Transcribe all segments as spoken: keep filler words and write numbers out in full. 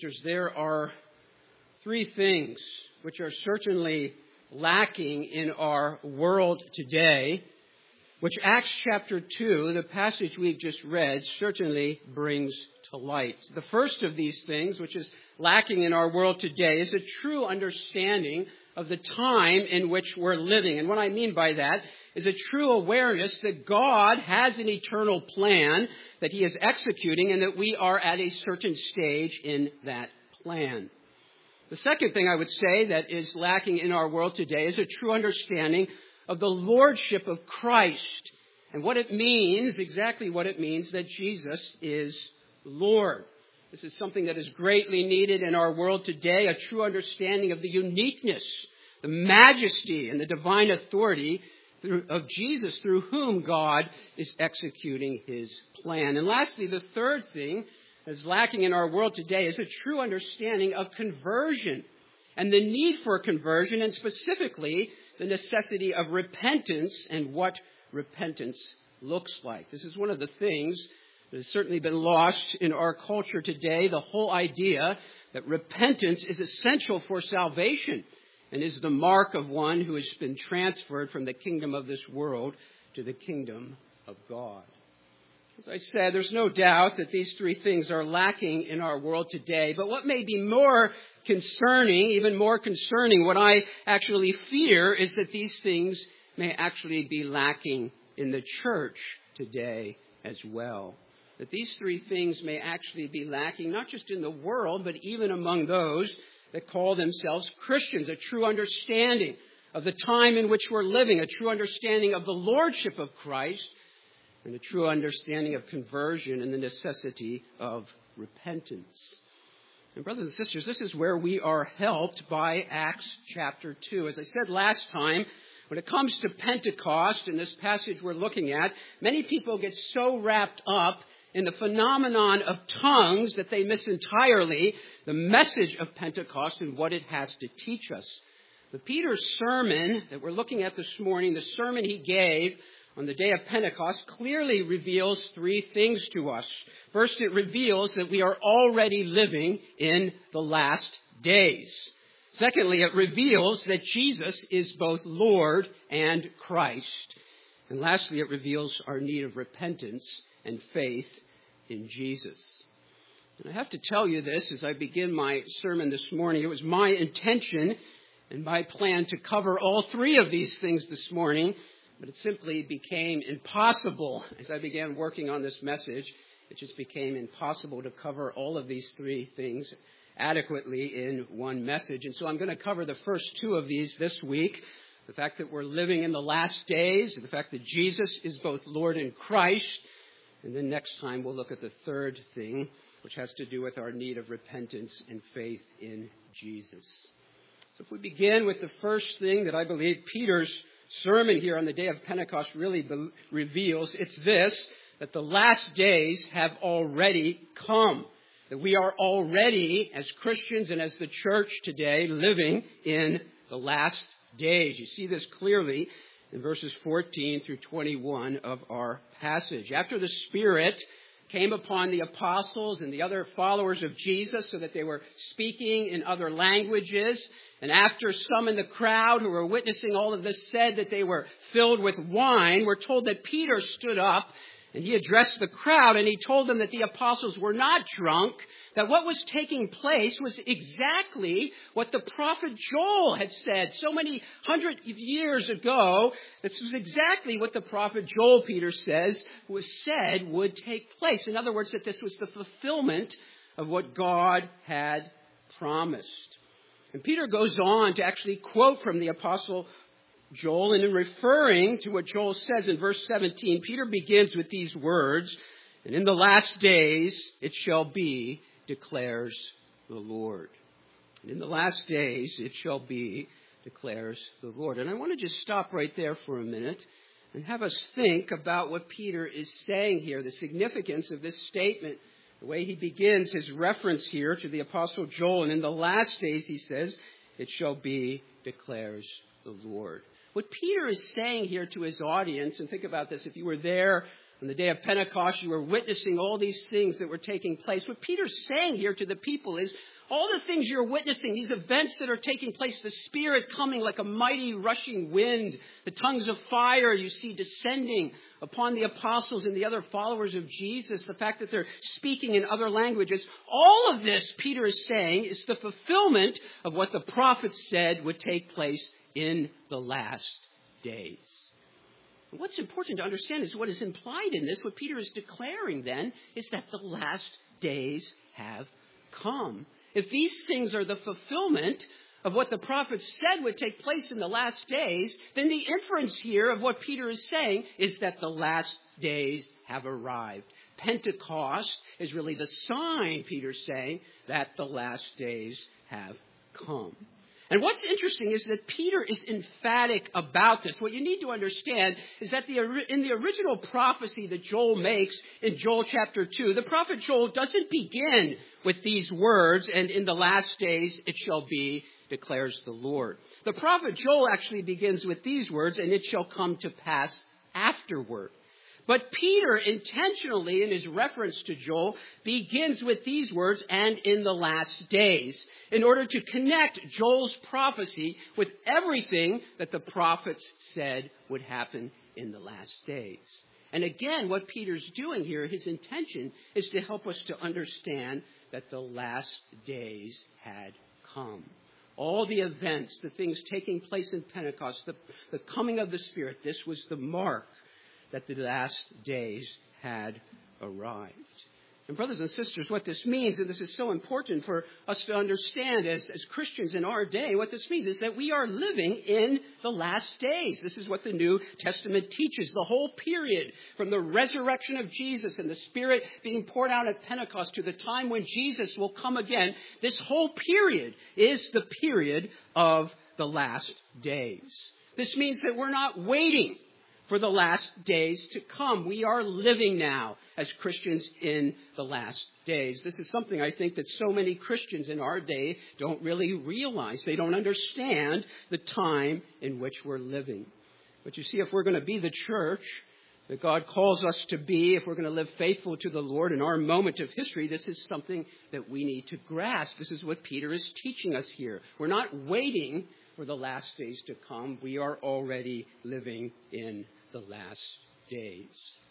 There are three things which are certainly lacking in our world today, which Acts chapter two, the passage we've just read, certainly brings to light. The first of these things, which is lacking in our world today, is a true understanding of the time in which we're living. And what I mean by that is a true awareness that God has an eternal plan that He is executing and that we are at a certain stage in that plan. The second thing I would say that is lacking in our world today is a true understanding of the lordship of Christ and what it means, exactly what it means that Jesus is Lord. This is something that is greatly needed in our world today, a true understanding of the uniqueness, the majesty, and the divine authority of Jesus, through whom God is executing His plan. And lastly, the third thing that is lacking in our world today is a true understanding of conversion and the need for conversion, and specifically the necessity of repentance and what repentance looks like. This is one of the things that has certainly been lost in our culture today, the whole idea that repentance is essential for salvation and is the mark of one who has been transferred from the kingdom of this world to the kingdom of God. As I said, there's no doubt that these three things are lacking in our world today. But what may be more concerning, even more concerning, what I actually fear is that these things may actually be lacking in the church today as well. That these three things may actually be lacking, not just in the world, but even among those that call themselves Christians. A true understanding of the time in which we're living, a true understanding of the lordship of Christ, and a true understanding of conversion and the necessity of repentance. And brothers and sisters, this is where we are helped by Acts chapter two. As I said last time, when it comes to Pentecost, in this passage we're looking at, many people get so wrapped up in the phenomenon of tongues that they miss entirely the message of Pentecost and what it has to teach us. But Peter's sermon that we're looking at this morning, the sermon he gave on the day of Pentecost, clearly reveals three things to us. First, it reveals that we are already living in the last days. Secondly, it reveals that Jesus is both Lord and Christ. And lastly, it reveals our need of repentance and faith in Jesus. And I have to tell you this as I begin my sermon this morning. It was my intention and my plan to cover all three of these things this morning, but it simply became impossible as I began working on this message. It just became impossible to cover all of these three things adequately in one message. And so I'm going to cover the first two of these this week. The fact that we're living in the last days, and the fact that Jesus is both Lord and Christ. And then next time we'll look at the third thing, which has to do with our need of repentance and faith in Jesus. So if we begin with the first thing that I believe Peter's sermon here on the day of Pentecost really be- reveals, it's this, that the last days have already come. That we are already, as Christians and as the church today, living in the last days. You see this clearly in verses fourteen through twenty-one of our passage. After the Spirit came upon the apostles and the other followers of Jesus so that they were speaking in other languages, and after some in the crowd who were witnessing all of this said that they were filled with wine, we're told that Peter stood up and he addressed the crowd and he told them that the apostles were not drunk, that what was taking place was exactly what the prophet Joel had said so many hundred years ago. This was exactly what the prophet Joel, Peter says, was said would take place. In other words, that this was the fulfillment of what God had promised. And Peter goes on to actually quote from the apostle Joel, and in referring to what Joel says in verse seventeen, Peter begins with these words, "And in the last days it shall be, declares the Lord." And in the last days it shall be, declares the Lord. And I want to just stop right there for a minute and have us think about what Peter is saying here, the significance of this statement, the way he begins his reference here to the apostle Joel. And in the last days, he says, it shall be, declares the Lord. What Peter is saying here to his audience, and think about this, if you were there On the day of Pentecost, you were witnessing all these things that were taking place. What Peter's saying here to the people is, all the things you're witnessing, these events that are taking place, the Spirit coming like a mighty rushing wind, the tongues of fire you see descending upon the apostles and the other followers of Jesus, the fact that they're speaking in other languages, all of this, Peter is saying, is the fulfillment of what the prophets said would take place in the last days. And what's important to understand is what is implied in this. What Peter is declaring then is that the last days have come. If these things are the fulfillment of what the prophets said would take place in the last days, then the inference here of what Peter is saying is that the last days have arrived. Pentecost is really the sign, Peter's saying, that the last days have come. And what's interesting is that Peter is emphatic about this. What you need to understand is that the, in the original prophecy that Joel makes in Joel chapter two, the prophet Joel doesn't begin with these words, and in the last days it shall be, declares the Lord. The prophet Joel actually begins with these words, and it shall come to pass afterward. But Peter intentionally, in his reference to Joel, begins with these words, and in the last days, in order to connect Joel's prophecy with everything that the prophets said would happen in the last days. And again, what Peter's doing here, his intention is to help us to understand that the last days had come. All the events, the things taking place in Pentecost, the, the coming of the Spirit, this was the mark that the last days had arrived. And brothers and sisters, what this means, and this is so important for us to understand as, as Christians in our day, what this means is that we are living in the last days. This is what the New Testament teaches. The whole period from the resurrection of Jesus and the Spirit being poured out at Pentecost to the time when Jesus will come again, this whole period is the period of the last days. This means that we're not waiting for the last days to come. We are living now as Christians in the last days. This is something I think that so many Christians in our day don't really realize. They don't understand the time in which we're living. But you see, if we're going to be the church that God calls us to be, if we're going to live faithful to the Lord in our moment of history, this is something that we need to grasp. This is what Peter is teaching us here. We're not waiting for the last days to come. We are already living in the last days.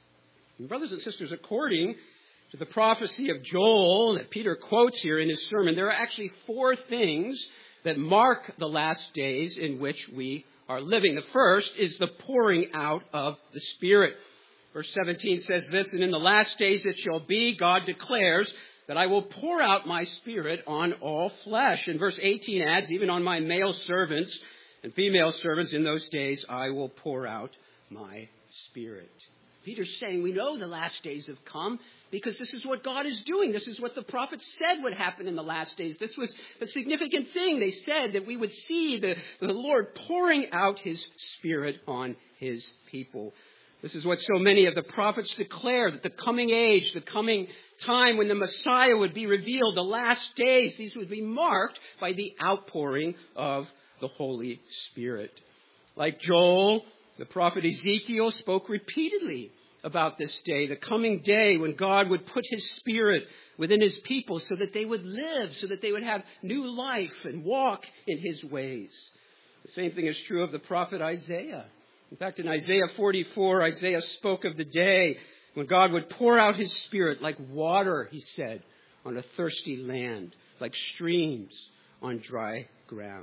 And brothers and sisters, according to the prophecy of Joel that Peter quotes here in his sermon, there are actually four things that mark the last days in which we are living. The first is the pouring out of the Spirit. Verse seventeen says this, and in the last days it shall be, God declares, that I will pour out my Spirit on all flesh. And verse eighteen adds, even on my male servants and female servants in those days I will pour out my Spirit. Peter's saying we know the last days have come because this is what God is doing. This is what the prophets said would happen in the last days. This was a significant thing. They said that we would see the, the Lord pouring out his Spirit on his people. This is what so many of the prophets declare, that the coming age, the coming time when the Messiah would be revealed, the last days, these would be marked by the outpouring of the Holy Spirit. Like Joel, the prophet Ezekiel spoke repeatedly about this day, the coming day when God would put his Spirit within his people so that they would live, so that they would have new life and walk in his ways. The same thing is true of the prophet Isaiah. In fact, in Isaiah forty-four, Isaiah spoke of the day when God would pour out his Spirit like water, he said, on a thirsty land, like streams on dry ground.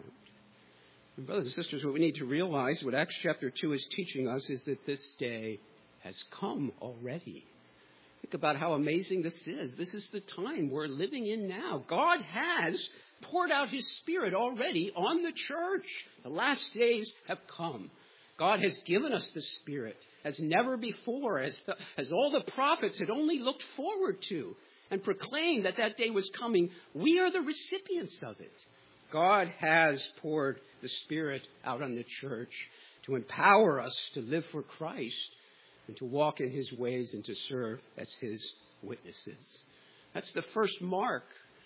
And brothers and sisters, what we need to realize, what Acts chapter two is teaching us, is that this day has come already. Think about how amazing this is. This is the time we're living in now. God has poured out his Spirit already on the church. The last days have come. God has given us the Spirit as never before, as, the, as all the prophets had only looked forward to and proclaimed that that day was coming. We are the recipients of it. God has poured the Spirit out on the church to empower us to live for Christ and to walk in his ways and to serve as his witnesses. That's the first mark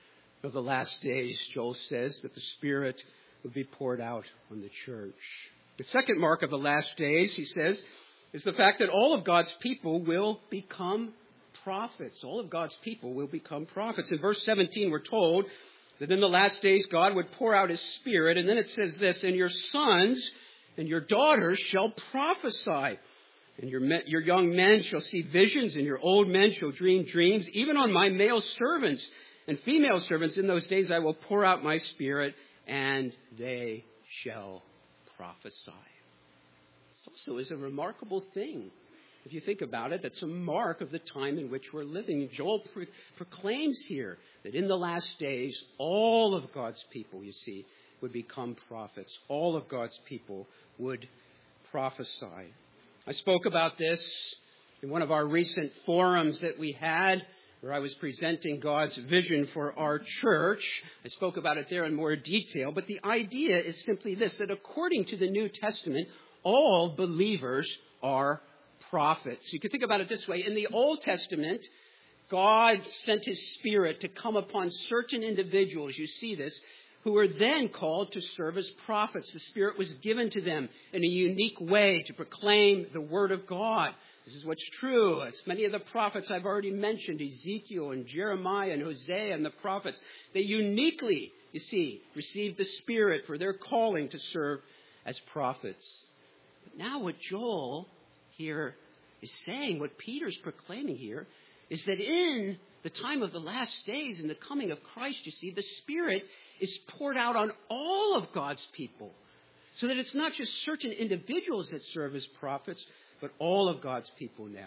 of the last days, Joel says, that the Spirit would be poured out on the church. The second mark of the last days, he says, is the fact that all of God's people will become prophets. All of God's people will become prophets. In verse seventeen, we're told that in the last days God would pour out his Spirit. And then it says this, and your sons and your daughters shall prophesy. And your, me- your young men shall see visions, and your old men shall dream dreams. Even on my male servants and female servants in those days I will pour out my Spirit, and they shall prophesy. This also is a remarkable thing. If you think about it, that's a mark of the time in which we're living. Joel pro- proclaims here that in the last days, all of God's people, you see, would become prophets. All of God's people would prophesy. I spoke about this in one of our recent forums that we had, where I was presenting God's vision for our church. I spoke about it there in more detail, but the idea is simply this, that according to the New Testament, all believers are prophets. You can think about it this way. In the Old Testament, God sent his Spirit to come upon certain individuals, you see this, who were then called to serve as prophets. The Spirit was given to them in a unique way to proclaim the Word of God. This is what's true. As many of the prophets I've already mentioned, Ezekiel and Jeremiah and Hosea and the prophets, they uniquely, you see, received the Spirit for their calling to serve as prophets. But now what Joel here is saying, what Peter's proclaiming here, is that in the time of the last days, in the coming of Christ, you see, the Spirit is poured out on all of God's people. So that it's not just certain individuals that serve as prophets, but all of God's people now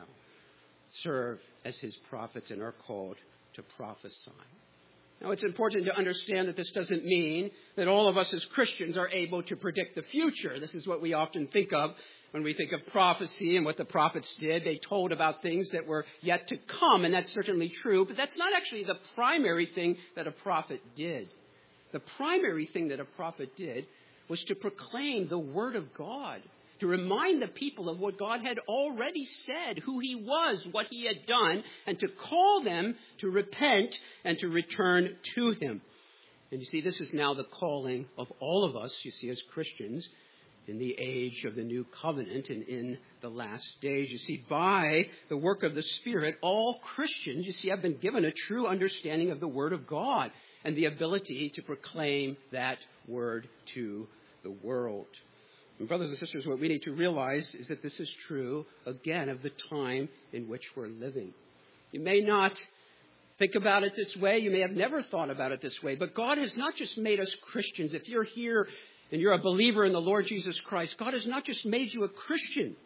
serve as his prophets and are called to prophesy. Now, it's important to understand that this doesn't mean that all of us as Christians are able to predict the future. This is what we often think of when we think of prophecy and what the prophets did. They told about things that were yet to come, and that's certainly true. But that's not actually the primary thing that a prophet did. The primary thing that a prophet did was to proclaim the Word of God, to remind the people of what God had already said, who he was, what he had done, and to call them to repent and to return to him. And you see, this is now the calling of all of us, you see, as Christians, in the age of the new covenant and in the last days. You see, by the work of the Spirit, all Christians, you see, have been given a true understanding of the Word of God and the ability to proclaim that Word to the world. And brothers and sisters, what we need to realize is that this is true, again, of the time in which we're living. You may not think about it this way. You may have never thought about it this way. But God has not just made us Christians. If you're here and you're a believer in the Lord Jesus Christ, God has not just made you a Christian.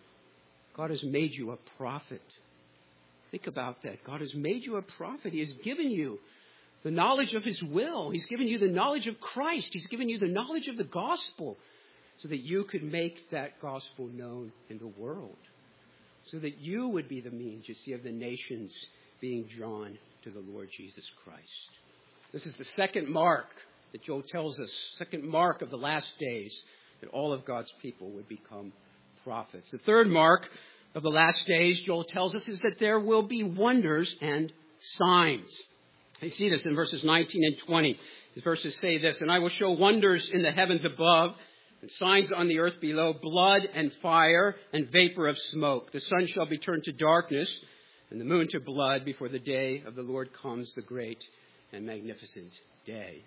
God has made you a prophet. Think about that. God has made you a prophet. He has given you the knowledge of his will. He's given you the knowledge of Christ. He's given you the knowledge of the gospel so that you could make that gospel known in the world. So that you would be the means, you see, of the nations being drawn to the Lord Jesus Christ. This is the second mark that Joel tells us, second mark of the last days, that all of God's people would become prophets. The third mark of the last days, Joel tells us, is that there will be wonders and signs. You see this in verses nineteen and twenty. These verses say this, and I will show wonders in the heavens above, and signs on the earth below, blood and fire and vapor of smoke. The sun shall be turned to darkness and the moon to blood before the day of the Lord comes, the great and magnificent day.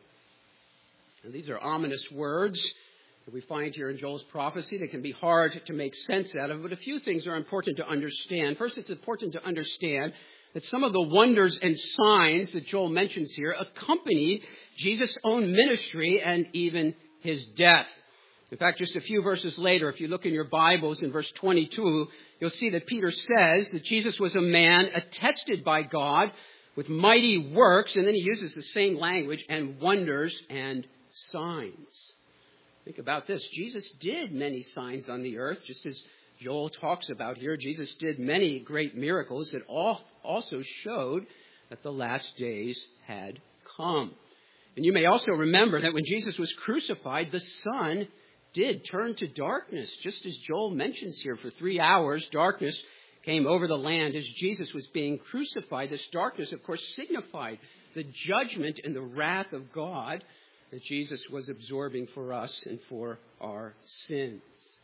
And these are ominous words that we find here in Joel's prophecy. They can be hard to make sense out of, but a few things are important to understand. First, it's important to understand that some of the wonders and signs that Joel mentions here accompanied Jesus' own ministry and even his death. In fact, just a few verses later, if you look in your Bibles in verse twenty-two, you'll see that Peter says that Jesus was a man attested by God with mighty works, and then he uses the same language, and wonders and signs. Think about this. Jesus did many signs on the earth, just as Joel talks about here. Jesus did many great miracles that also showed that the last days had come. And you may also remember that when Jesus was crucified, the sun did turn to darkness, just as Joel mentions here. For three hours, darkness came over the land as Jesus was being crucified. This darkness, of course, signified the judgment and the wrath of God that Jesus was absorbing for us and for our sins.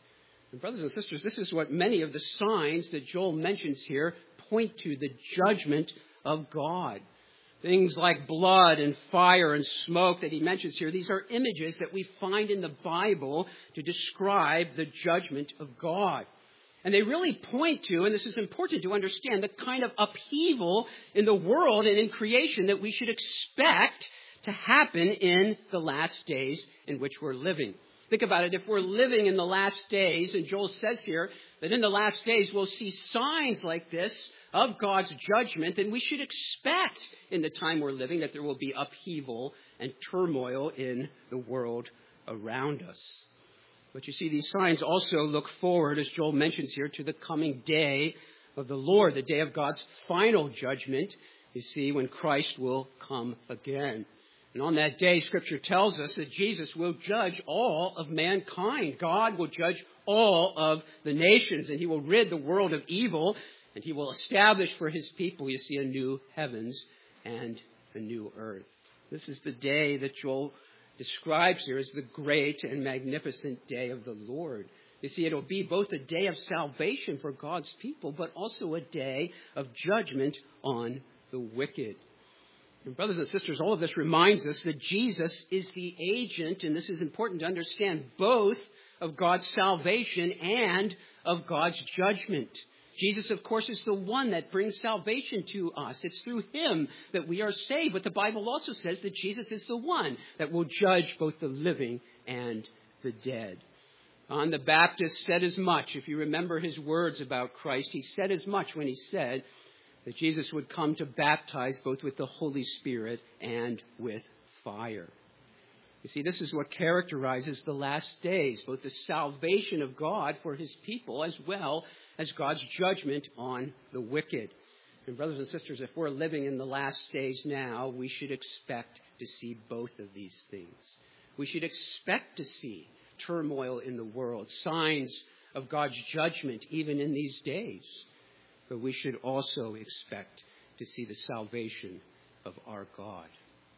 And brothers and sisters, this is what many of the signs that Joel mentions here point to, the judgment of God. Things like blood and fire and smoke that he mentions here, these are images that we find in the Bible to describe the judgment of God. And they really point to, and this is important to understand, the kind of upheaval in the world and in creation that we should expect to happen in the last days in which we're living. Think about it. If we're living in the last days, and Joel says here that in the last days we'll see signs like this of God's judgment, then we should expect in the time we're living that there will be upheaval and turmoil in the world around us. But you see, these signs also look forward, as Joel mentions here, to the coming day of the Lord, the day of God's final judgment, you see, when Christ will come again. And on that day, Scripture tells us that Jesus will judge all of mankind. God will judge all of the nations, and he will rid the world of evil, and he will establish for his people, you see, a new heavens and a new earth. This is the day that Joel describes here as the great and magnificent day of the Lord. You see, it'll be both a day of salvation for God's people, but also a day of judgment on the wicked. And brothers and sisters, all of this reminds us that Jesus is the agent, and this is important to understand, both of God's salvation and of God's judgment. Jesus, of course, is the one that brings salvation to us. It's through him that we are saved. But the Bible also says that Jesus is the one that will judge both the living and the dead. John the Baptist said as much. If you remember his words about Christ, he said as much when he said that Jesus would come to baptize both with the Holy Spirit and with fire. You see, this is what characterizes the last days, both the salvation of God for his people as well as God's judgment on the wicked. And brothers and sisters, if we're living in the last days now, we should expect to see both of these things. We should expect to see turmoil in the world, signs of God's judgment even in these days. But we should also expect to see the salvation of our God.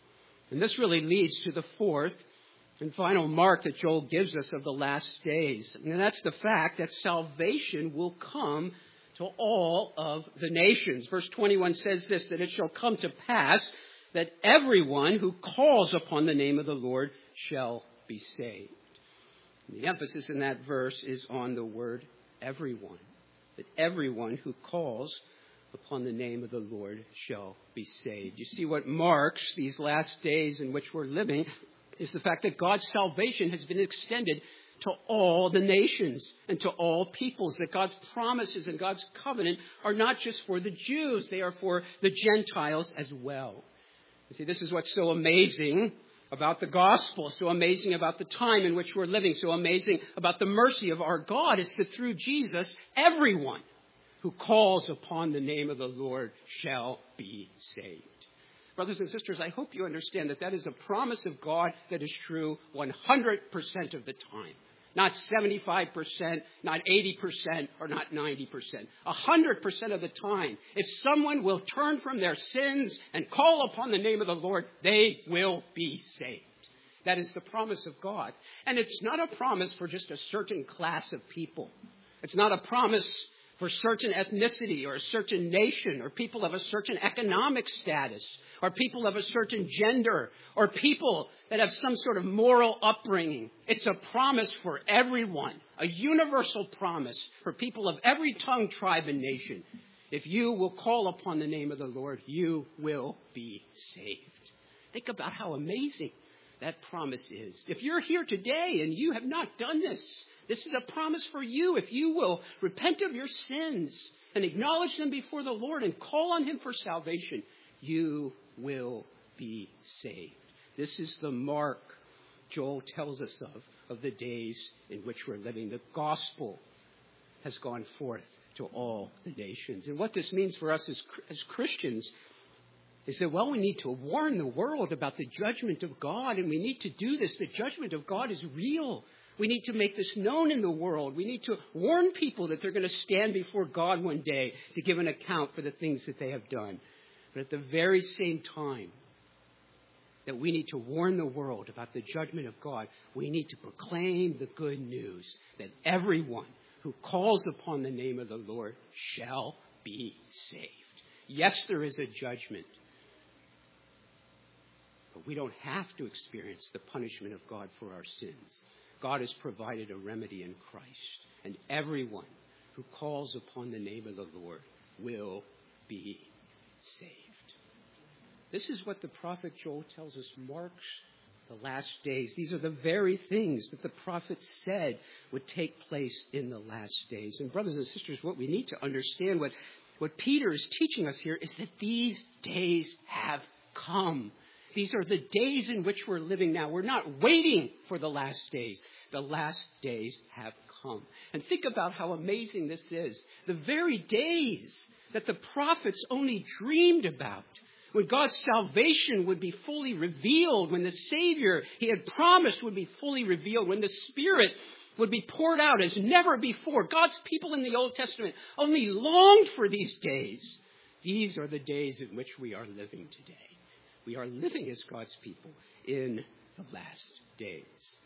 And this really leads to the fourth and final mark that Joel gives us of the last days. And that's the fact that salvation will come to all of the nations. Verse twenty-one says this, that it shall come to pass that everyone who calls upon the name of the Lord shall be saved. And the emphasis in that verse is on the word everyone. That everyone who calls upon the name of the Lord shall be saved. You see, what marks these last days in which we're living is the fact that God's salvation has been extended to all the nations and to all peoples. That God's promises and God's covenant are not just for the Jews, they are for the Gentiles as well. You see, this is what's so amazing about the gospel, so amazing about the time in which we're living, so amazing about the mercy of our God. It's that through Jesus, everyone who calls upon the name of the Lord shall be saved. Brothers and sisters, I hope you understand that that is a promise of God that is true one hundred percent of the time. Not seventy-five percent, not eighty percent, or not ninety percent. one hundred percent of the time. If someone will turn from their sins and call upon the name of the Lord, they will be saved. That is the promise of God. And it's not a promise for just a certain class of people. It's not a promise for certain ethnicity or a certain nation or people of a certain economic status or people of a certain gender or people that have some sort of moral upbringing. It's a promise for everyone, a universal promise for people of every tongue, tribe, and nation. If you will call upon the name of the Lord, you will be saved. Think about how amazing that promise is. If you're here today and you have not done this, this is a promise for you. If you will repent of your sins and acknowledge them before the Lord and call on him for salvation, you will be saved. This is the mark Joel tells us of, of the days in which we're living. The gospel has gone forth to all the nations. And what this means for us as, as Christians is that, well, we need to warn the world about the judgment of God, and we need to do this. The judgment of God is real. We need to make this known in the world. We need to warn people that they're going to stand before God one day to give an account for the things that they have done. But at the very same time that we need to warn the world about the judgment of God, we need to proclaim the good news that everyone who calls upon the name of the Lord shall be saved. Yes, there is a judgment. But we don't have to experience the punishment of God for our sins. God has provided a remedy in Christ. And everyone who calls upon the name of the Lord will be saved. This is what the prophet Joel tells us marks the last days. These are the very things that the prophet said would take place in the last days. And brothers and sisters, what we need to understand, what, what Peter is teaching us here, is that these days have come. These are the days in which we're living now. We're not waiting for the last days. The last days have come. And think about how amazing this is. The very days that the prophets only dreamed about, when God's salvation would be fully revealed, when the Savior he had promised would be fully revealed, when the Spirit would be poured out as never before. God's people in the Old Testament only longed for these days. These are the days in which we are living today. We are living as God's people in the last days.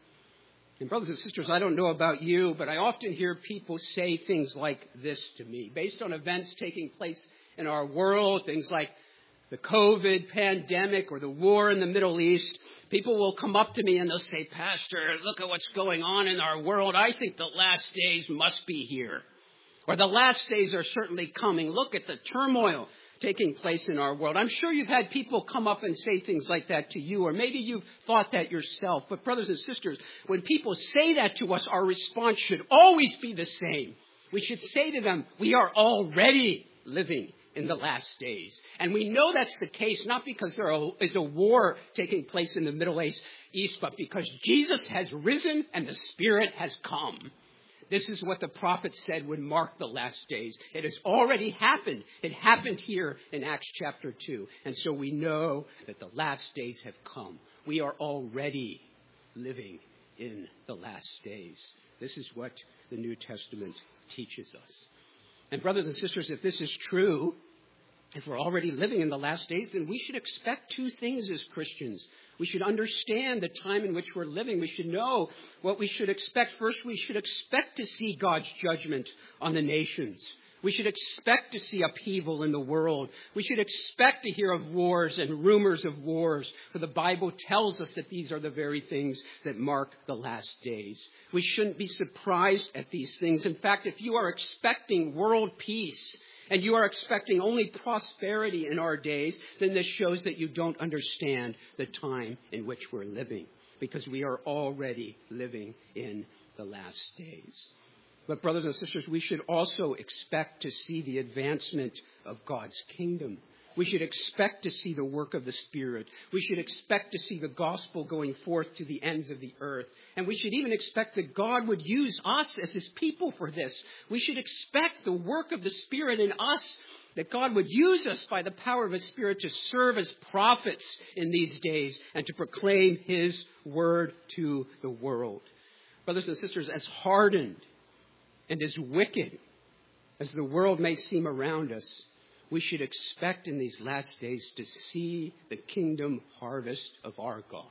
And brothers and sisters, I don't know about you, but I often hear people say things like this to me, based on events taking place in our world, things like the COVID pandemic or the war in the Middle East. People will come up to me and they'll say, "Pastor, look at what's going on in our world. I think the last days must be here." Or the last days are certainly coming. Look at the turmoil taking place in our world. I'm sure you've had people come up and say things like that to you, or maybe you've thought that yourself. But brothers and sisters, when people say that to us, our response should always be the same. We should say to them, we are already living in the last days. And we know that's the case, not because there is a war taking place in the Middle East, but because Jesus has risen and the Spirit has come. This is what the prophet said would mark the last days. It has already happened. It happened here in Acts chapter two. And so we know that the last days have come. We are already living in the last days. This is what the New Testament teaches us. And brothers and sisters, if this is true, if we're already living in the last days, then we should expect two things as Christians. We should understand the time in which we're living. We should know what we should expect. First, we should expect to see God's judgment on the nations. We should expect to see upheaval in the world. We should expect to hear of wars and rumors of wars, for the Bible tells us that these are the very things that mark the last days. We shouldn't be surprised at these things. In fact, if you are expecting world peace, and you are expecting only prosperity in our days, then this shows that you don't understand the time in which we're living, because we are already living in the last days. But brothers and sisters, we should also expect to see the advancement of God's kingdom. We should expect to see the work of the Spirit. We should expect to see the gospel going forth to the ends of the earth. And we should even expect that God would use us as his people for this. We should expect the work of the Spirit in us, that God would use us by the power of his Spirit to serve as prophets in these days and to proclaim his word to the world. Brothers and sisters, as hardened and as wicked as the world may seem around us, we should expect in these last days to see the kingdom harvest of our God.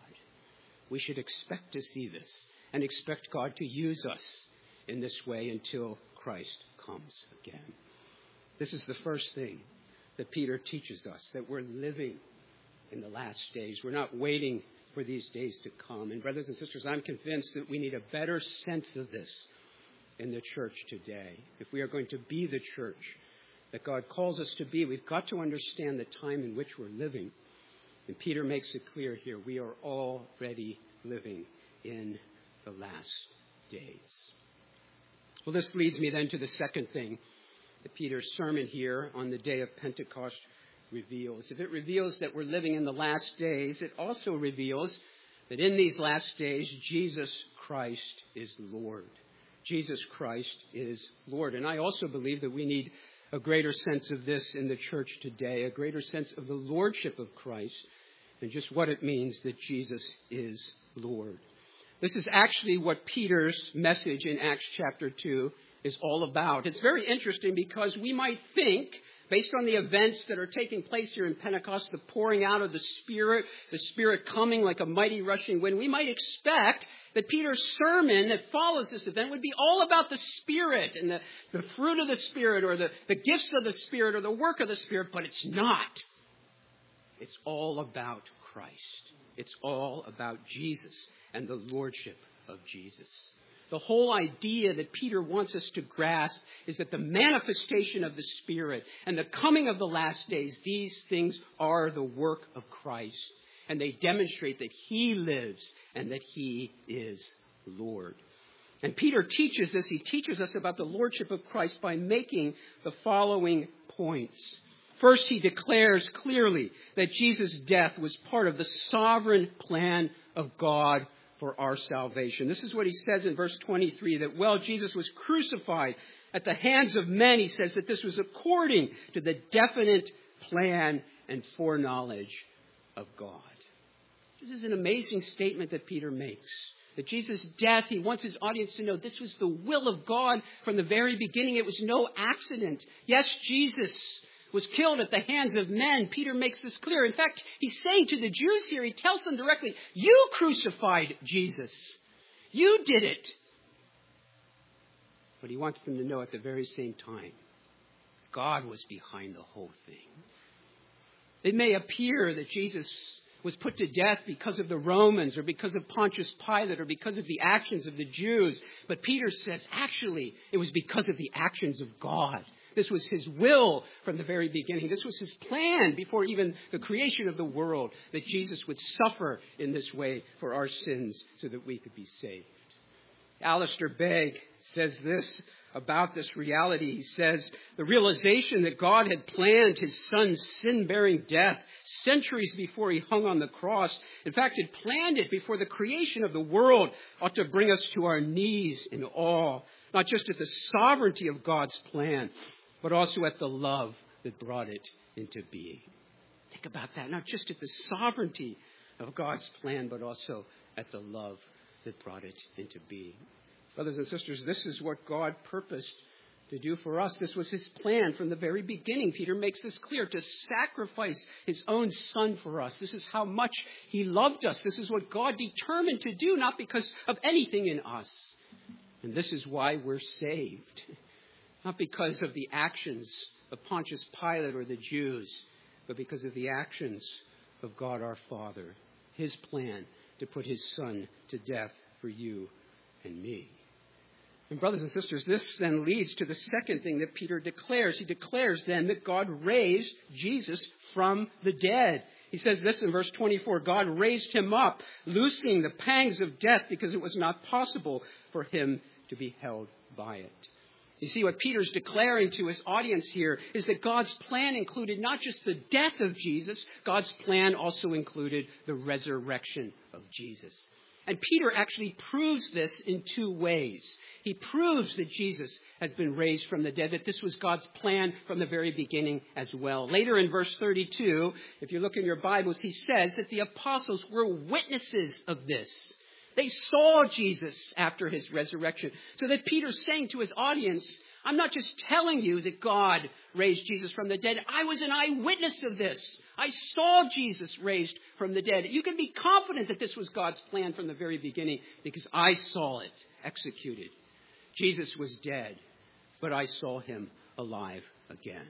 We should expect to see this and expect God to use us in this way until Christ comes again. This is the first thing that Peter teaches us, that we're living in the last days. We're not waiting for these days to come. And brothers and sisters, I'm convinced that we need a better sense of this in the church today. If we are going to be the church that God calls us to be, we've got to understand the time in which we're living. And Peter makes it clear here, we are already living in the last days. Well, this leads me then to the second thing that Peter's sermon here on the day of Pentecost reveals. If it reveals that we're living in the last days, it also reveals that in these last days, Jesus Christ is Lord. Jesus Christ is Lord. And I also believe that we need a greater sense of this in the church today, a greater sense of the lordship of Christ and just what it means that Jesus is Lord. This is actually what Peter's message in Acts chapter two is all about. It's very interesting because we might think based on the events that are taking place here in Pentecost, the pouring out of the Spirit, the Spirit coming like a mighty rushing wind, we might expect that Peter's sermon that follows this event would be all about the Spirit and the, the fruit of the Spirit or the, the gifts of the Spirit or the work of the Spirit, but it's not. It's all about Christ. It's all about Jesus and the lordship of Jesus. The whole idea that Peter wants us to grasp is that the manifestation of the Spirit and the coming of the last days, these things are the work of Christ. And they demonstrate that He lives and that He is Lord. And Peter teaches this. He teaches us about the lordship of Christ by making the following points. First, he declares clearly that Jesus' death was part of the sovereign plan of God for our salvation. This is what he says in verse twenty-three, that while Jesus was crucified at the hands of men, he says that this was according to the definite plan and foreknowledge of God. This is an amazing statement that Peter makes. That Jesus' death, he wants his audience to know this was the will of God from the very beginning. It was no accident. Yes, Jesus was killed at the hands of men. Peter makes this clear. In fact, he's saying to the Jews here, he tells them directly, you crucified Jesus. You did it. But he wants them to know at the very same time, God was behind the whole thing. It may appear that Jesus was put to death because of the Romans or because of Pontius Pilate or because of the actions of the Jews. But Peter says, actually, it was because of the actions of God. This was His will from the very beginning. This was His plan before even the creation of the world, that Jesus would suffer in this way for our sins so that we could be saved. Alistair Begg says this about this reality. He says, the realization that God had planned His Son's sin-bearing death centuries before He hung on the cross, in fact, had planned it before the creation of the world, ought to bring us to our knees in awe, not just at the sovereignty of God's plan, but also at the love that brought it into being. Think about that. Not just at the sovereignty of God's plan, but also at the love that brought it into being. Brothers and sisters, this is what God purposed to do for us. This was His plan from the very beginning. Peter makes this clear, to sacrifice His own Son for us. This is how much He loved us. This is what God determined to do, not because of anything in us. And this is why we're saved. Not because of the actions of Pontius Pilate or the Jews, but because of the actions of God our Father. His plan to put His Son to death for you and me. And brothers and sisters, this then leads to the second thing that Peter declares. He declares then that God raised Jesus from the dead. He says this in verse twenty-four, God raised Him up, loosening the pangs of death because it was not possible for Him to be held by it. You see, what Peter's declaring to his audience here is that God's plan included not just the death of Jesus, God's plan also included the resurrection of Jesus. And Peter actually proves this in two ways. He proves that Jesus has been raised from the dead, that this was God's plan from the very beginning as well. Later in verse thirty-two, if you look in your Bibles, he says that the apostles were witnesses of this. They saw Jesus after His resurrection. So that Peter's saying to his audience, I'm not just telling you that God raised Jesus from the dead. I was an eyewitness of this. I saw Jesus raised from the dead. You can be confident that this was God's plan from the very beginning because I saw it executed. Jesus was dead, but I saw Him alive again.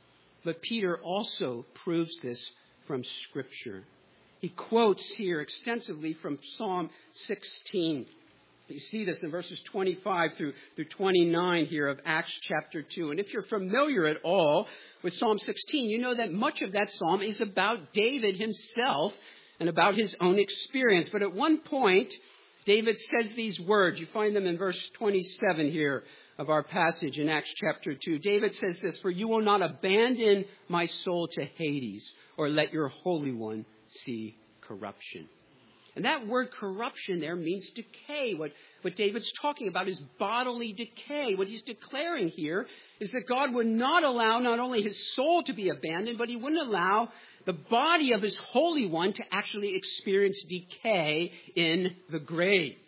But Peter also proves this from Scripture. He quotes here extensively from Psalm sixteen. You see this in verses twenty-five through, through twenty-nine here of Acts chapter two. And if you're familiar at all with Psalm sixteen, you know that much of that psalm is about David himself and about his own experience. But at one point, David says these words. You find them in verse twenty-seven here of our passage in Acts chapter two. David says this, for you will not abandon my soul to Hades or let your Holy One see corruption. And that word corruption there means decay. What, what David's talking about is bodily decay. What he's declaring here is that God would not allow not only His soul to be abandoned, but He wouldn't allow the body of His Holy One to actually experience decay in the grave.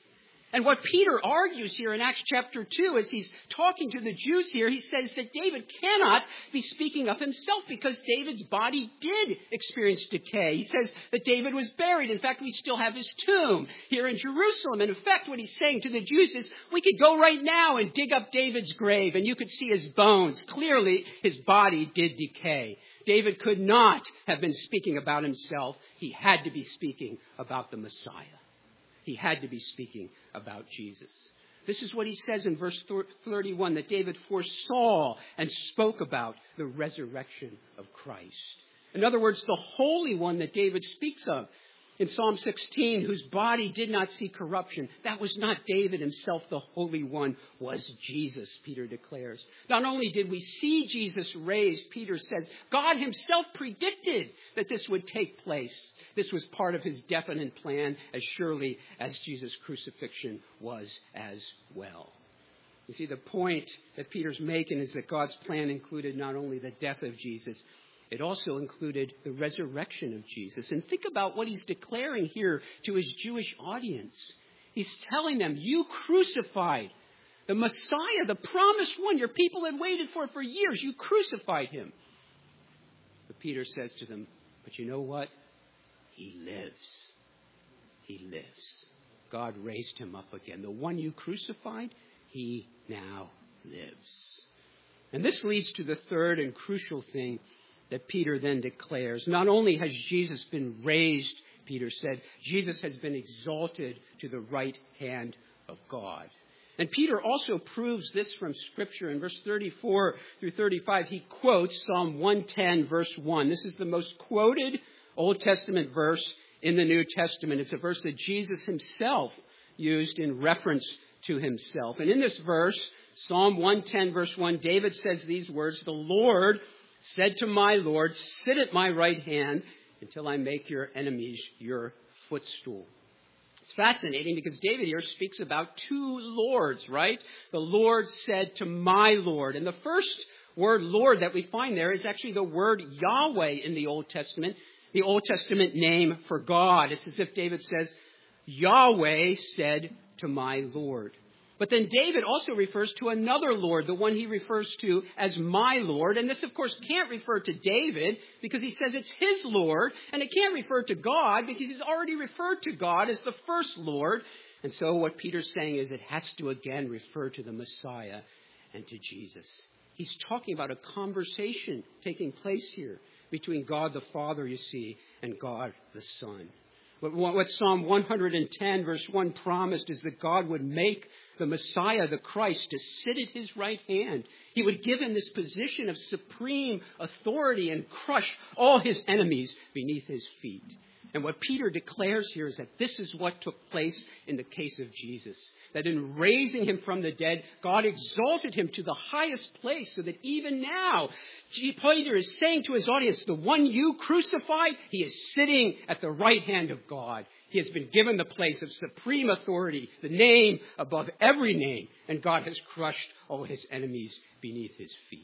And what Peter argues here in Acts chapter two, as he's talking to the Jews here, he says that David cannot be speaking of himself because David's body did experience decay. He says that David was buried. In fact, we still have his tomb here in Jerusalem. And in fact, what he's saying to the Jews is, we could go right now and dig up David's grave and you could see his bones. Clearly, his body did decay. David could not have been speaking about himself. He had to be speaking about the Messiah. He had to be speaking about Jesus. This is what he says in verse thirty-one, that David foresaw and spoke about the resurrection of Christ. In other words, the Holy One that David speaks of in Psalm sixteen, whose body did not see corruption. That was not David himself. The Holy One was Jesus, Peter declares. Not only did we see Jesus raised, Peter says, God himself predicted that this would take place. This was part of his definite plan, as surely as Jesus' crucifixion was as well. You see, the point that Peter's making is that God's plan included not only the death of Jesus, it also included the resurrection of Jesus. And think about what he's declaring here to his Jewish audience. He's telling them, you crucified the Messiah, the promised one your people had waited for for years. You crucified him. But Peter says to them, but you know what? He lives. He lives. God raised him up again. The one you crucified, he now lives. And this leads to the third and crucial thing that Peter then declares. Not only has Jesus been raised, Peter said, Jesus has been exalted to the right hand of God. And Peter also proves this from Scripture. In verse thirty-four through thirty-five, he quotes Psalm one ten, verse one. This is the most quoted Old Testament verse in the New Testament. It's a verse that Jesus himself used in reference to himself. And in this verse, Psalm one ten, verse one, David says these words, the Lord said to my Lord, sit at my right hand until I make your enemies your footstool. It's fascinating because David here speaks about two lords, right? The Lord said to my Lord. And the first word Lord that we find there is actually the word Yahweh in the Old Testament, the Old Testament name for God. It's as if David says, Yahweh said to my Lord. But then David also refers to another Lord, the one he refers to as my Lord. And this, of course, can't refer to David because he says it's his Lord. And it can't refer to God because he's already referred to God as the first Lord. And so what Peter's saying is it has to again refer to the Messiah and to Jesus. He's talking about a conversation taking place here between God the Father, you see, and God the Son. What Psalm one ten, verse one promised is that God would make the Messiah, the Christ, to sit at his right hand. He would give him this position of supreme authority and crush all his enemies beneath his feet. And what Peter declares here is that this is what took place in the case of Jesus. That in raising him from the dead, God exalted him to the highest place so that even now, Peter is saying to his audience, the one you crucified, he is sitting at the right hand of God. He has been given the place of supreme authority, the name above every name, and God has crushed all his enemies beneath his feet.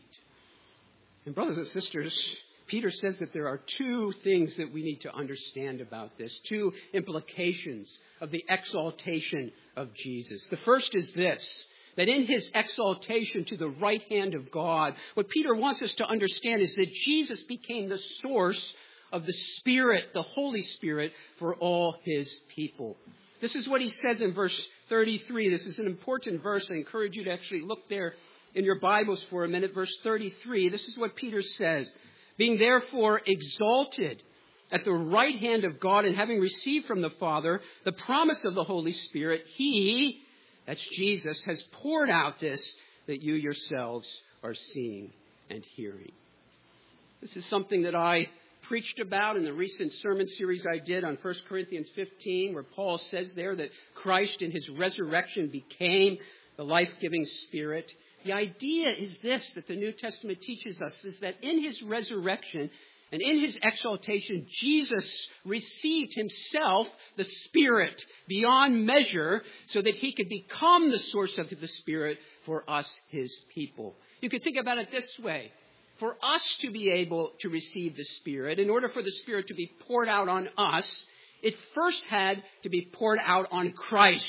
And brothers and sisters, Peter says that there are two things that we need to understand about this, two implications of the exaltation of Jesus. The first is this, that in his exaltation to the right hand of God, what Peter wants us to understand is that Jesus became the source of the Spirit, the Holy Spirit, for all his people. This is what he says in verse thirty-three. This is an important verse. I encourage you to actually look there in your Bibles for a minute. Verse thirty-three, this is what Peter says. Being therefore exalted at the right hand of God and having received from the Father the promise of the Holy Spirit, he, that's Jesus, has poured out this that you yourselves are seeing and hearing. This is something that I preached about in the recent sermon series I did on First Corinthians fifteen, where Paul says there that Christ in his resurrection became the life-giving Spirit. The idea is this, that the New Testament teaches us, is that in his resurrection and in his exaltation, Jesus received himself the Spirit beyond measure so that he could become the source of the Spirit for us, his people. You could think about it this way. For us to be able to receive the Spirit, in order for the Spirit to be poured out on us, it first had to be poured out on Christ,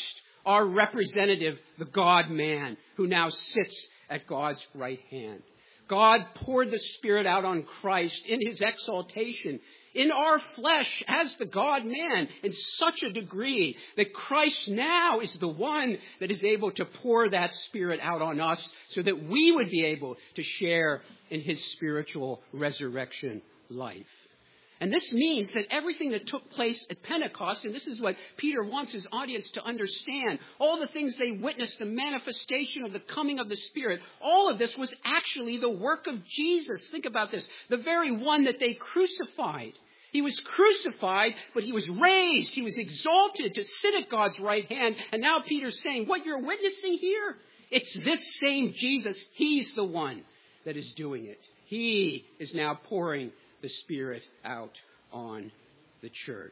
our representative, the God-man, who now sits at God's right hand. God poured the Spirit out on Christ in his exaltation, in our flesh as the God-man, in such a degree that Christ now is the one that is able to pour that Spirit out on us so that we would be able to share in his spiritual resurrection life. And this means that everything that took place at Pentecost, and this is what Peter wants his audience to understand, all the things they witnessed, the manifestation of the coming of the Spirit, all of this was actually the work of Jesus. Think about this. The very one that they crucified. He was crucified, but he was raised. He was exalted to sit at God's right hand. And now Peter's saying, what you're witnessing here, it's this same Jesus. He's the one that is doing it. He is now pouring the Spirit out on the church.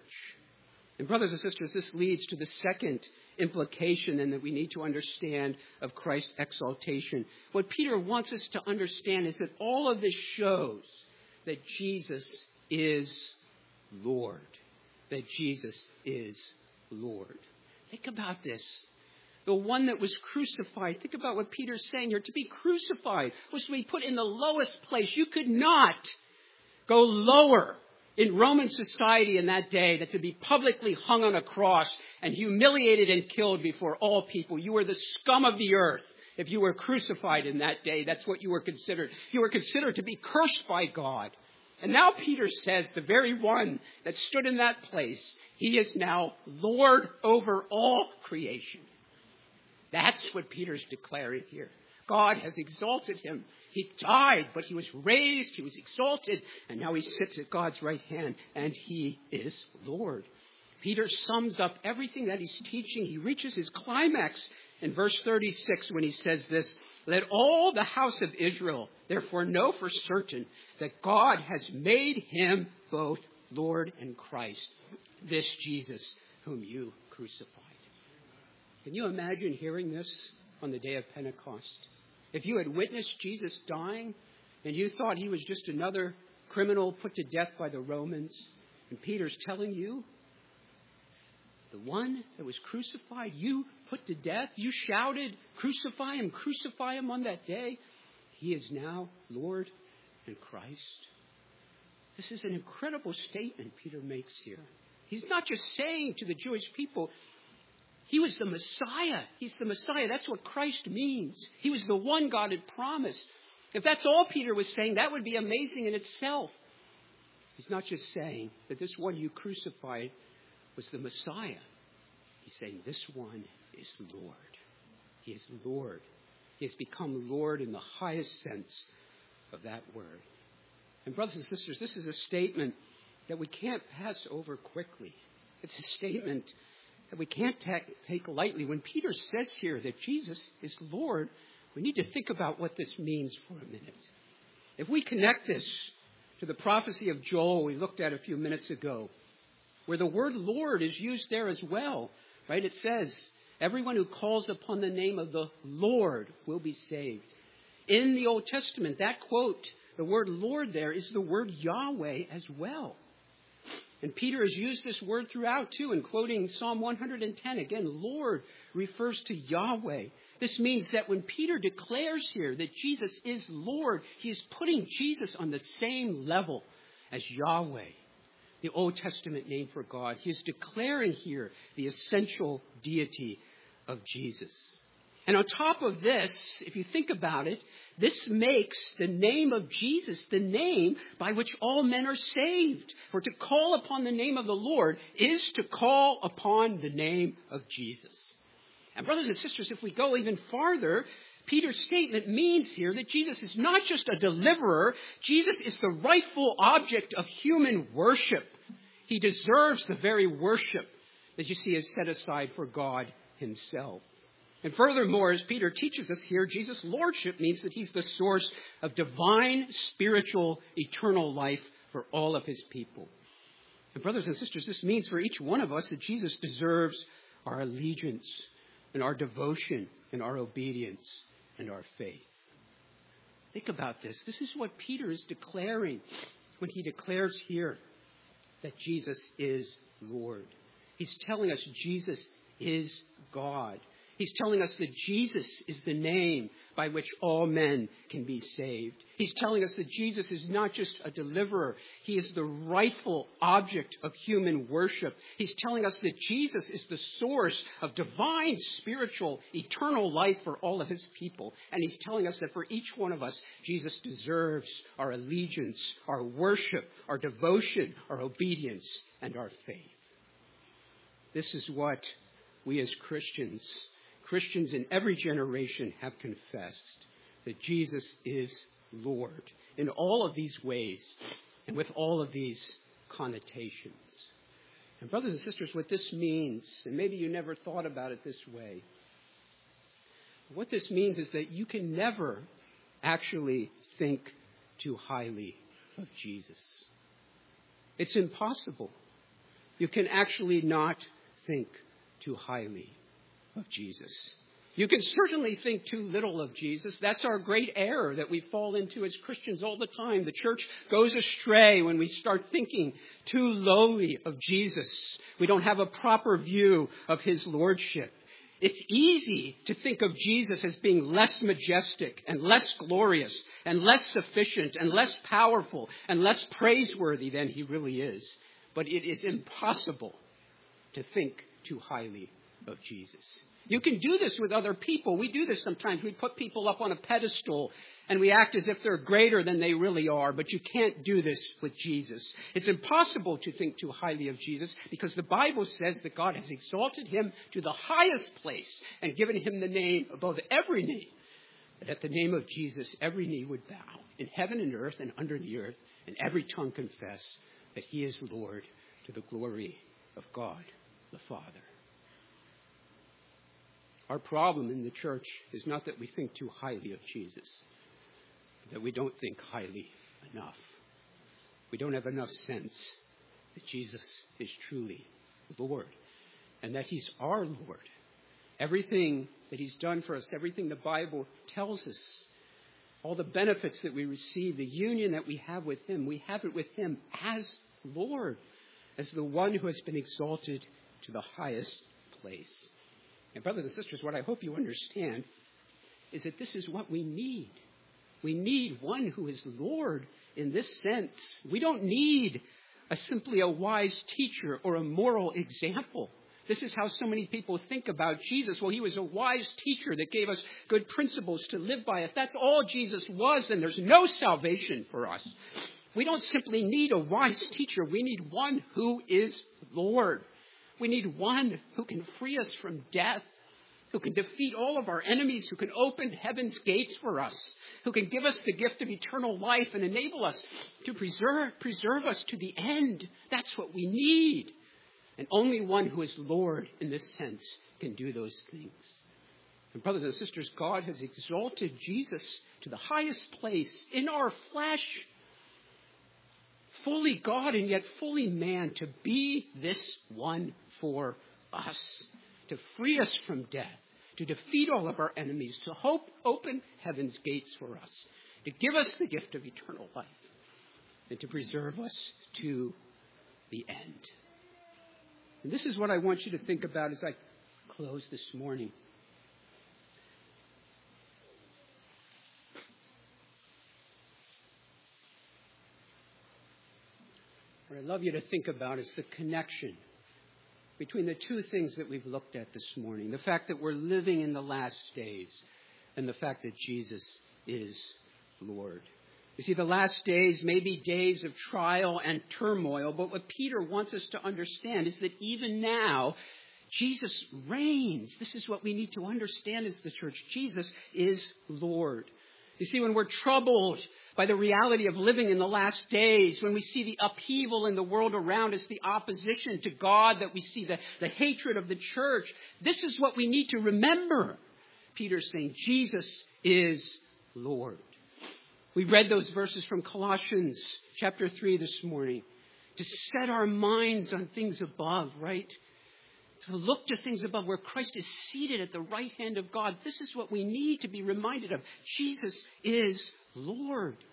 And brothers and sisters, this leads to the second implication then that we need to understand of Christ's exaltation. What Peter wants us to understand is that all of this shows that Jesus is Lord. That Jesus is Lord. Think about this. The one that was crucified. Think about what Peter's saying here. To be crucified was to be put in the lowest place. You could not go lower in Roman society in that day than to be publicly hung on a cross and humiliated and killed before all people. You were the scum of the earth if you were crucified in that day. That's what you were considered. You were considered to be cursed by God. And now Peter says the very one that stood in that place, he is now Lord over all creation. That's what Peter's declaring here. God has exalted him. He died, but he was raised, he was exalted, and now he sits at God's right hand, and he is Lord. Peter sums up everything that he's teaching. He reaches his climax in verse thirty-six when he says this, "Let all the house of Israel therefore know for certain that God has made him both Lord and Christ, this Jesus whom you crucified." Can you imagine hearing this on the day of Pentecost? If you had witnessed Jesus dying and you thought he was just another criminal put to death by the Romans, and Peter's telling you, the one that was crucified, you put to death, you shouted, "Crucify him, crucify him" on that day, he is now Lord and Christ. This is an incredible statement Peter makes here. He's not just saying to the Jewish people, he was the Messiah. He's the Messiah. That's what Christ means. He was the one God had promised. If that's all Peter was saying, that would be amazing in itself. He's not just saying that this one you crucified was the Messiah. He's saying this one is Lord. He is Lord. He has become Lord in the highest sense of that word. And brothers and sisters, this is a statement that we can't pass over quickly. It's a statement that we can't ta- take lightly. When Peter says here that Jesus is Lord, we need to think about what this means for a minute. If we connect this to the prophecy of Joel we looked at a few minutes ago, where the word Lord is used there as well, right? It says, everyone who calls upon the name of the Lord will be saved. In the Old Testament, that quote, the word Lord there is the word Yahweh as well. And Peter has used this word throughout, too, in quoting Psalm one hundred ten. Again, Lord refers to Yahweh. This means that when Peter declares here that Jesus is Lord, he is putting Jesus on the same level as Yahweh, the Old Testament name for God. He is declaring here the essential deity of Jesus. And on top of this, if you think about it, this makes the name of Jesus the name by which all men are saved. For to call upon the name of the Lord is to call upon the name of Jesus. And brothers and sisters, if we go even farther, Peter's statement means here that Jesus is not just a deliverer. Jesus is the rightful object of human worship. He deserves the very worship that you see is set aside for God himself. And furthermore, as Peter teaches us here, Jesus' lordship means that he's the source of divine, spiritual, eternal life for all of his people. And brothers and sisters, this means for each one of us that Jesus deserves our allegiance and our devotion and our obedience and our faith. Think about this. This is what Peter is declaring when he declares here that Jesus is Lord. He's telling us Jesus is God. He's telling us that Jesus is the name by which all men can be saved. He's telling us that Jesus is not just a deliverer. He is the rightful object of human worship. He's telling us that Jesus is the source of divine, spiritual, eternal life for all of his people. And he's telling us that for each one of us, Jesus deserves our allegiance, our worship, our devotion, our obedience, and our faith. This is what we as Christians Christians in every generation have confessed, that Jesus is Lord in all of these ways and with all of these connotations. And brothers and sisters, what this means, and maybe you never thought about it this way, what this means is that you can never actually think too highly of Jesus. It's impossible. You can actually not think too highly of Jesus. You can certainly think too little of Jesus. That's our great error that we fall into as Christians all the time. The church goes astray when we start thinking too lowly of Jesus. We don't have a proper view of his lordship. It's easy to think of Jesus as being less majestic and less glorious and less sufficient and less powerful and less praiseworthy than he really is. But it is impossible to think too highly of Jesus. You can do this with other people. We do this sometimes. We put people up on a pedestal and we act as if they're greater than they really are. But you can't do this with Jesus. It's impossible to think too highly of Jesus because the Bible says that God has exalted him to the highest place and given him the name above every name. That at the name of Jesus, every knee would bow in heaven and earth and under the earth, and every tongue confess that he is Lord to the glory of God the Father. Our problem in the church is not that we think too highly of Jesus, but that we don't think highly enough. We don't have enough sense that Jesus is truly Lord and that he's our Lord. Everything that he's done for us, everything the Bible tells us, all the benefits that we receive, the union that we have with him, we have it with him as Lord, as the one who has been exalted to the highest place. And brothers and sisters, what I hope you understand is that this is what we need. We need one who is Lord in this sense. We don't need a simply a wise teacher or a moral example. This is how so many people think about Jesus. Well, he was a wise teacher that gave us good principles to live by. If that's all Jesus was, then there's no salvation for us. We don't simply need a wise teacher. We need one who is Lord. We need one who can free us from death, who can defeat all of our enemies, who can open heaven's gates for us, who can give us the gift of eternal life and enable us to preserve, preserve us to the end. That's what we need. And only one who is Lord in this sense can do those things. And brothers and sisters, God has exalted Jesus to the highest place in our flesh, fully God and yet fully man, to be this one for us, to free us from death, to defeat all of our enemies, to hope, open heaven's gates for us, to give us the gift of eternal life, and to preserve us to the end. And this is what I want you to think about as I close this morning. What I'd love you to think about is the connection between the two things that we've looked at this morning. The fact that we're living in the last days and the fact that Jesus is Lord. You see, the last days may be days of trial and turmoil, but what Peter wants us to understand is that even now, Jesus reigns. This is what we need to understand as the church. Jesus is Lord. You see, when we're troubled by the reality of living in the last days, when we see the upheaval in the world around us, the opposition to God, that we see the, the hatred of the church, this is what we need to remember. Peter's saying, Jesus is Lord. We read those verses from Colossians chapter three this morning to set our minds on things above, right? To look to things above where Christ is seated at the right hand of God. This is what we need to be reminded of. Jesus is Lord.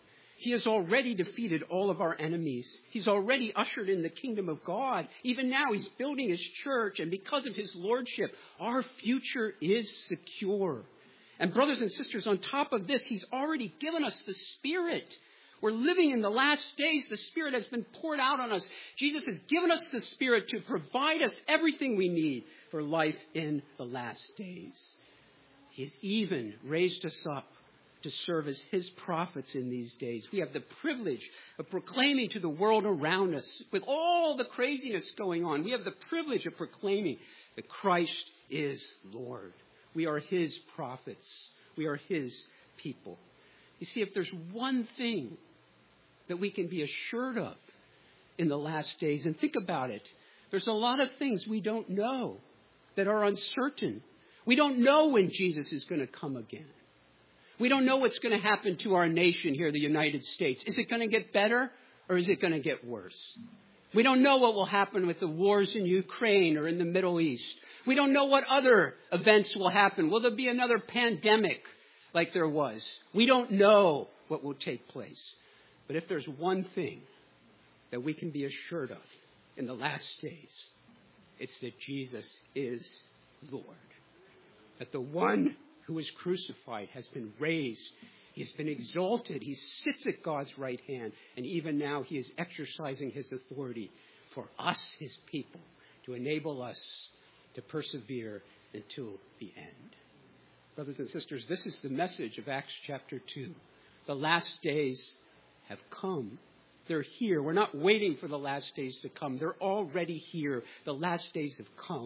He has already defeated all of our enemies. He's already ushered in the kingdom of God. Even now, he's building his church, and because of his lordship, our future is secure. And brothers and sisters, on top of this, he's already given us the Spirit. We're living in the last days. The Spirit has been poured out on us. Jesus has given us the Spirit to provide us everything we need for life in the last days. He has even raised us up to serve as his prophets in these days. We have the privilege of proclaiming to the world around us, with all the craziness going on, we have the privilege of proclaiming that Christ is Lord. We are his prophets. We are his people. You see, if there's one thing that we can be assured of in the last days, and think about it, there's a lot of things we don't know that are uncertain. We don't know when Jesus is going to come again. We don't know what's going to happen to our nation here, the United States. Is it going to get better or is it going to get worse? We don't know what will happen with the wars in Ukraine or in the Middle East. We don't know what other events will happen. Will there be another pandemic like there was? We don't know what will take place. But if there's one thing that we can be assured of in the last days, it's that Jesus is Lord. That the one who was crucified has been raised. He's been exalted. He sits at God's right hand. And even now he is exercising his authority for us, his people, to enable us to persevere until the end. Brothers and sisters, this is the message of Acts chapter two. The last days have come. They're here. We're not waiting for the last days to come. They're already here. The last days have come.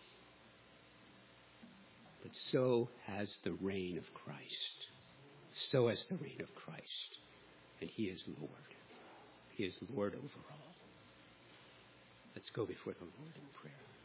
But so has the reign of Christ. So has the reign of Christ. And he is Lord. He is Lord over all. Let's go before the Lord in prayer.